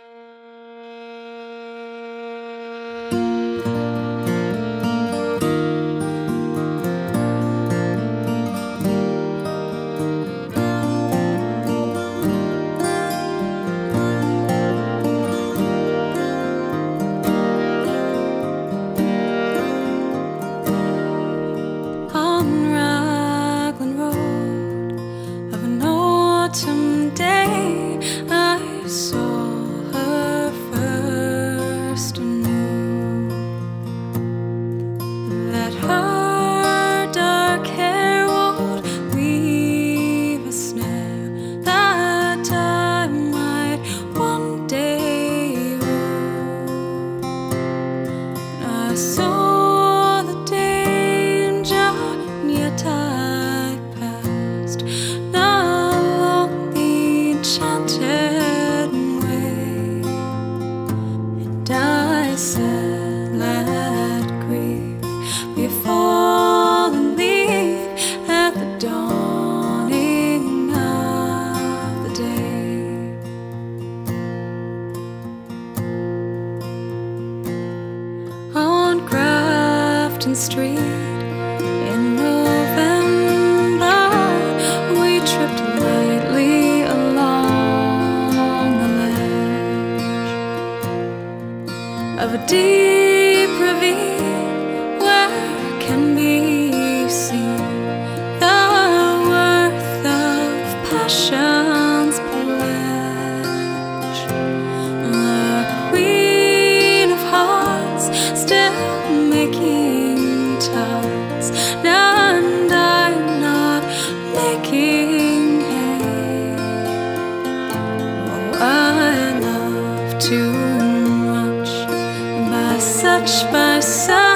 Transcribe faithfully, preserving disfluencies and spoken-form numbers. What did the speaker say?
On Raglan Road of an autumn day, I saw her first and knew that her dark hair would weave a snare that I might one day rue. And I saw yet I passed along the enchanted way, and I said, let grief be a fallen leaf at the dawning of the day. On Grafton Street in November, we tripped lightly along the ledge of a deep ravine where can be seen the worth of passion's pledge. The Queen of Hearts still making tides, and I'm not making hay. Oh, I love too much by such by such.